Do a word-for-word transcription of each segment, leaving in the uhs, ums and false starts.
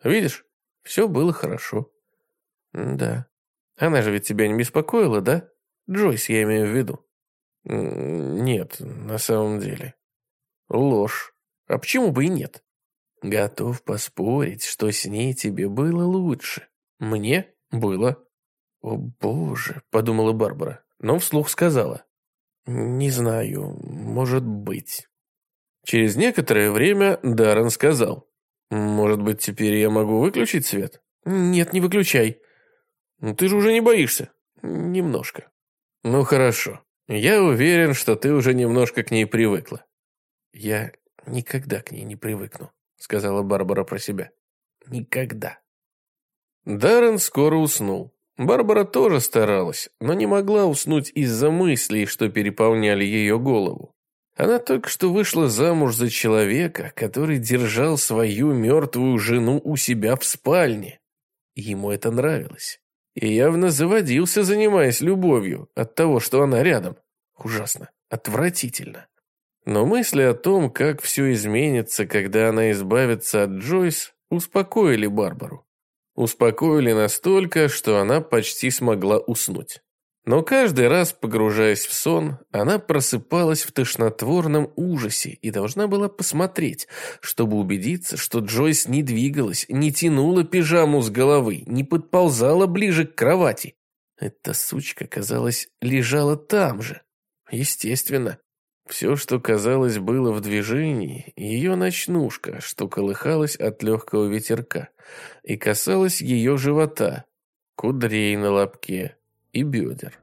Видишь, все было хорошо. Да. Она же ведь тебя не беспокоила, да? Джойс, я имею в виду. Нет, на самом деле. Ложь. А почему бы и нет? Готов поспорить, что с ней тебе было лучше. Мне было. О боже, подумала Барбара, но вслух сказала. Не знаю, может быть. Через некоторое время Даррен сказал. Может быть, теперь я могу выключить свет? Нет, не выключай. Ну ты же уже не боишься? Немножко. Ну хорошо. Я уверен, что ты уже немножко к ней привыкла. Я никогда к ней не привыкну, сказала Барбара про себя. Никогда. Даррен скоро уснул. Барбара тоже старалась, но не могла уснуть из-за мыслей, что переполняли ее голову. Она только что вышла замуж за человека, который держал свою мертвую жену у себя в спальне. Ему это нравилось. И явно заводился, занимаясь любовью от того, что она рядом. Ужасно, отвратительно. Но мысли о том, как все изменится, когда она избавится от Джойс, успокоили Барбару. Успокоили настолько, что она почти смогла уснуть. Но каждый раз, погружаясь в сон, она просыпалась в тошнотворном ужасе и должна была посмотреть, чтобы убедиться, что Джойс не двигалась, не тянула пижаму с головы, не подползала ближе к кровати. Эта сучка, казалось, лежала там же. Естественно. Все, что, казалось, было в движении, ее ночнушка, что колыхалась от легкого ветерка, и касалась ее живота, кудрей на лобке и бедер.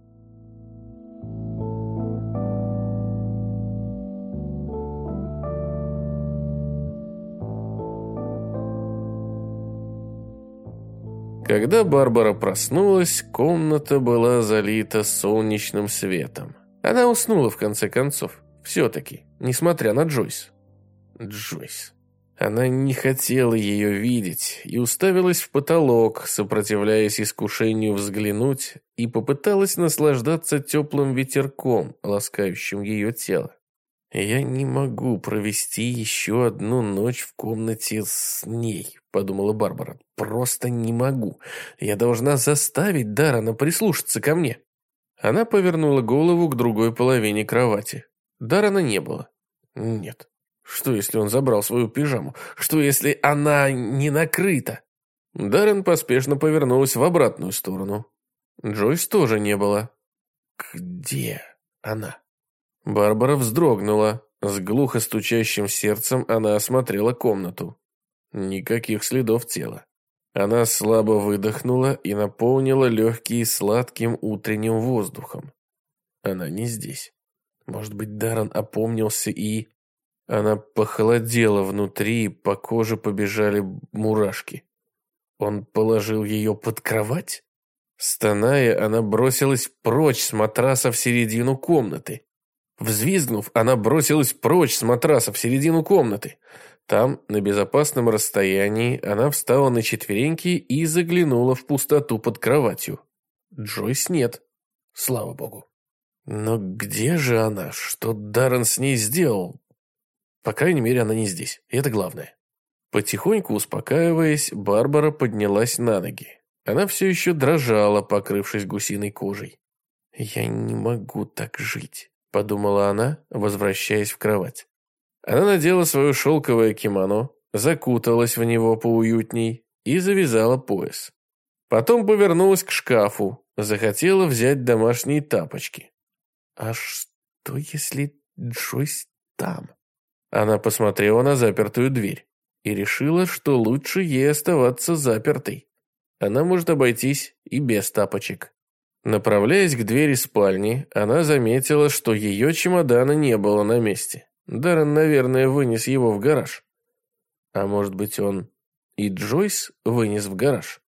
Когда Барбара проснулась, комната была залита солнечным светом. Она уснула в конце концов, все-таки, несмотря на Джойс. Джойс. Она не хотела ее видеть и уставилась в потолок, сопротивляясь искушению взглянуть, и попыталась наслаждаться теплым ветерком, ласкающим ее тело. «Я не могу провести еще одну ночь в комнате с ней», — подумала Барбара. «Просто не могу. Я должна заставить Даррена прислушаться ко мне». Она повернула голову к другой половине кровати. Даррена не было. Нет. Что, если он забрал свою пижаму? Что, если она не накрыта? Даррен поспешно повернулась в обратную сторону. Джойс тоже не было. Где она? Барбара вздрогнула. С глухо стучащим сердцем она осмотрела комнату. Никаких следов тела. Она слабо выдохнула и наполнила легкие сладким утренним воздухом. Она не здесь. Может быть, Даррен опомнился и... Она похолодела внутри, и по коже побежали мурашки. Он положил ее под кровать? Стоная, она бросилась прочь с матраса в середину комнаты. Взвизгнув, она бросилась прочь с матраса в середину комнаты. Там, на безопасном расстоянии, она встала на четвереньки и заглянула в пустоту под кроватью. Джойс нет. Слава богу. Но где же она? Что Даррен с ней сделал? По крайней мере, она не здесь. И это главное. Потихоньку успокаиваясь, Барбара поднялась на ноги. Она все еще дрожала, покрывшись гусиной кожей. «Я не могу так жить», — подумала она, возвращаясь в кровать. Она надела свое шелковое кимоно, закуталась в него поуютней и завязала пояс. Потом повернулась к шкафу, захотела взять домашние тапочки. «А что, если Джойс там?» Она посмотрела на запертую дверь и решила, что лучше ей оставаться запертой. Она может обойтись и без тапочек. Направляясь к двери спальни, она заметила, что ее чемодана не было на месте. Даррен, наверное, вынес его в гараж. А может быть, он и Джойс вынес в гараж?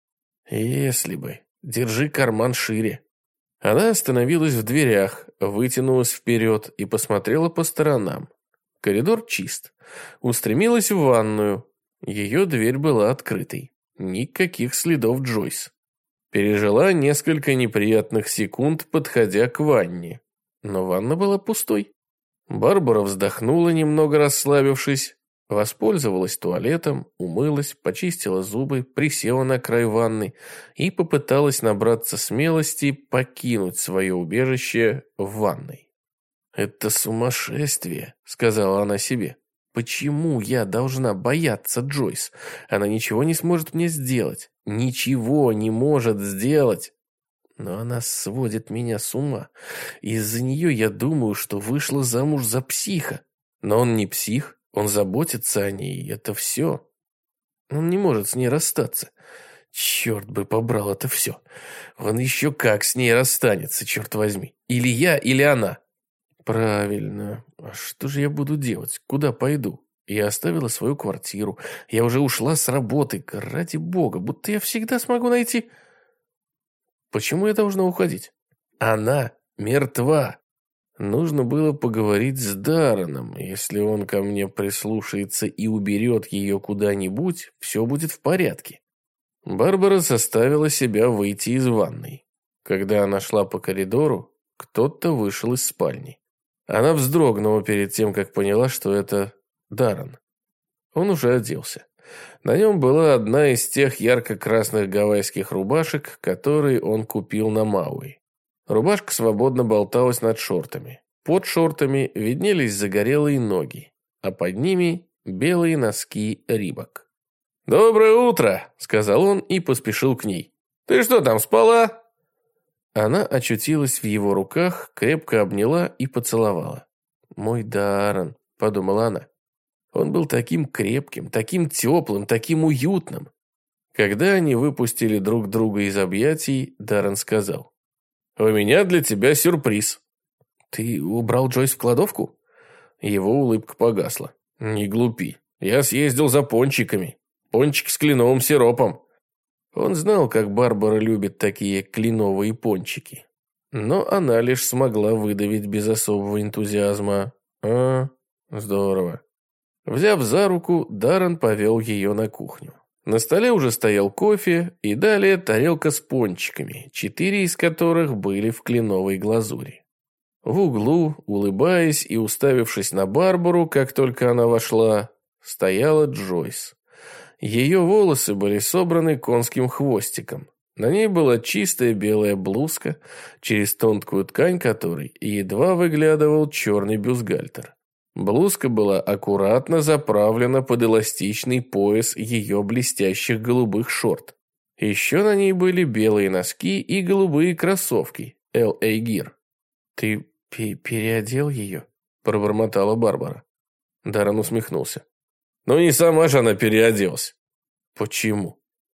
Если бы. Держи карман шире. Она остановилась в дверях, вытянулась вперед и посмотрела по сторонам. Коридор чист. Устремилась в ванную. Ее дверь была открытой. Никаких следов Джойс. Пережила несколько неприятных секунд, подходя к ванне. Но ванна была пустой. Барбара вздохнула, немного расслабившись, Воспользовалась туалетом, умылась, почистила зубы, присела на край ванны и попыталась набраться смелости покинуть свое убежище в ванной. «Это сумасшествие», — сказала она себе. «Почему я должна бояться Джойс? Она ничего не сможет мне сделать. Ничего не может сделать. Но она сводит меня с ума. Из-за нее я думаю, что вышла замуж за психа. Но он не псих. Он заботится о ней, это все. Он не может с ней расстаться. Черт бы побрал это все. Он еще как с ней расстанется, черт возьми. Или я, или она. Правильно. А что же я буду делать? Куда пойду? Я оставила свою квартиру. Я уже ушла с работы. Ради бога, будто я всегда смогу найти... Почему я должна уходить? Она мертва. Нужно было поговорить с Дарреном. Если он ко мне прислушается и уберет ее куда-нибудь, все будет в порядке. Барбара заставила себя выйти из ванной. Когда она шла по коридору, кто-то вышел из спальни. Она вздрогнула перед тем, как поняла, что это Даррен. Он уже оделся. На нем была одна из тех ярко-красных гавайских рубашек, которые он купил на Мауи. Рубашка свободно болталась над шортами. Под шортами виднелись загорелые ноги, а под ними белые носки Рибок. «Доброе утро!» – сказал он и поспешил к ней. «Ты что там, спала?» Она очутилась в его руках, крепко обняла и поцеловала. «Мой Даррен», – подумала она. Он был таким крепким, таким теплым, таким уютным. Когда они выпустили друг друга из объятий, Даррен сказал: «У меня для тебя сюрприз». «Ты убрал Джойс в кладовку?» Его улыбка погасла. «Не глупи. Я съездил за пончиками. Пончики с кленовым сиропом». Он знал, как Барбара любит такие кленовые пончики. Но она лишь смогла выдавить без особого энтузиазма: «А, здорово». Взяв за руку, Даррен повел ее на кухню. На столе уже стоял кофе и далее тарелка с пончиками, четыре из которых были в кленовой глазури. В углу, улыбаясь и уставившись на Барбару, как только она вошла, стояла Джойс. Ее волосы были собраны конским хвостиком. На ней была чистая белая блузка, через тонкую ткань которой едва выглядывал черный бюстгальтер. Блузка была аккуратно заправлена под эластичный пояс ее блестящих голубых шорт. Еще на ней были белые носки и голубые кроссовки эл эй Gear. «Ты переодел ее?» – пробормотала Барбара. Даррен усмехнулся. «Ну не сама же она переоделась». «Почему?»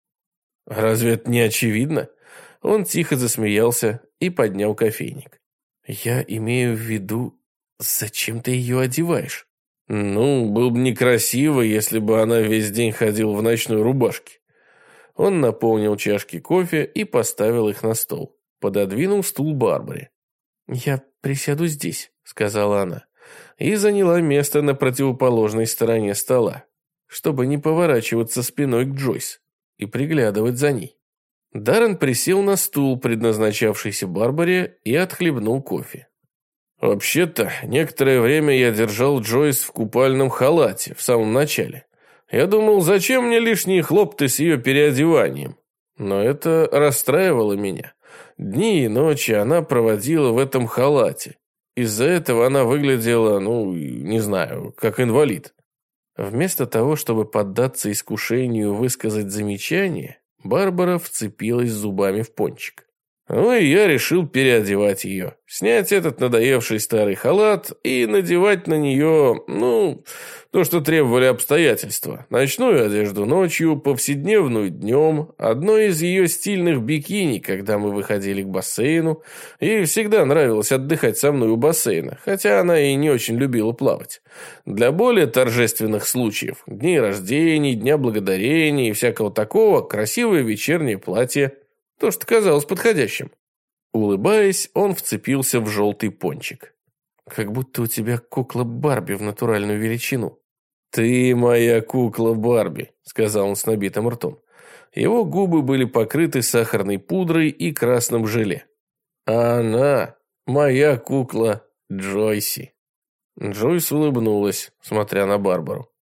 «Разве это не очевидно?» Он тихо засмеялся и поднял кофейник. «Я имею в виду... Зачем ты ее одеваешь?» «Ну, было бы некрасиво, если бы она весь день ходила в ночной рубашке». Он наполнил чашки кофе и поставил их на стол. Пододвинул стул Барбаре. «Я присяду здесь», — сказала она, и заняла место на противоположной стороне стола, чтобы не поворачиваться спиной к Джойс и приглядывать за ней. Даррен присел на стул, предназначавшийся Барбаре, и отхлебнул кофе. «Вообще-то, некоторое время я держал Джойс в купальном халате в самом начале. Я думал, зачем мне лишние хлопоты с ее переодеванием? Но это расстраивало меня. Дни и ночи она проводила в этом халате. Из-за этого она выглядела, ну, не знаю, как инвалид». Вместо того, чтобы поддаться искушению высказать замечание, Барбара вцепилась зубами в пончик. Ну и я решил переодевать ее, снять этот надоевший старый халат и надевать на нее, ну, то, что требовали обстоятельства. Ночную одежду ночью, повседневную днем, одно из ее стильных бикини, когда мы выходили к бассейну. Ей всегда нравилось отдыхать со мной у бассейна, хотя она и не очень любила плавать. Для более торжественных случаев, дней рождений, Дня Благодарения и всякого такого, красивое вечернее платье. То, что казалось подходящим. Улыбаясь, он вцепился в желтый пончик. «Как будто у тебя кукла Барби в натуральную величину». «Ты моя кукла Барби», — сказал он с набитым ртом. Его губы были покрыты сахарной пудрой и красным желе. «А она моя кукла Джойси». Джойс улыбнулась, смотря на Барбару.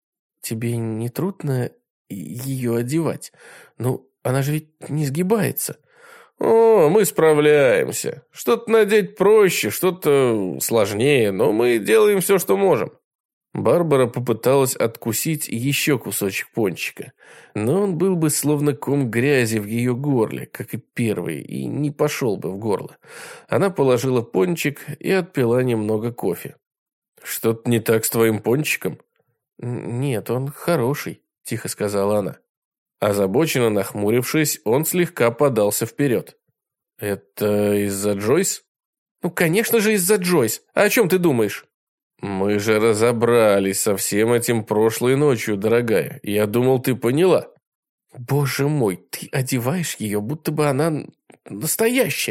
тебе не трудно ее одевать? Ну, она же ведь не сгибается». «О, мы справляемся. Что-то надеть проще, что-то сложнее, но мы делаем все, что можем». Барбара попыталась откусить еще кусочек пончика, но он был бы словно ком грязи в ее горле, как и первый, и не пошел бы в горло. Она положила пончик и отпила немного кофе. «Что-то не так с твоим пончиком?» «Нет, он хороший», – тихо сказала она. Озабоченно нахмурившись, он слегка подался вперед. «Это из-за Джойс?» «Ну, конечно же, из-за Джойс. А о чем ты думаешь?» «Мы же разобрались со всем этим прошлой ночью, дорогая. Я думал, ты поняла». «Боже мой, ты одеваешь ее, будто бы она настоящая».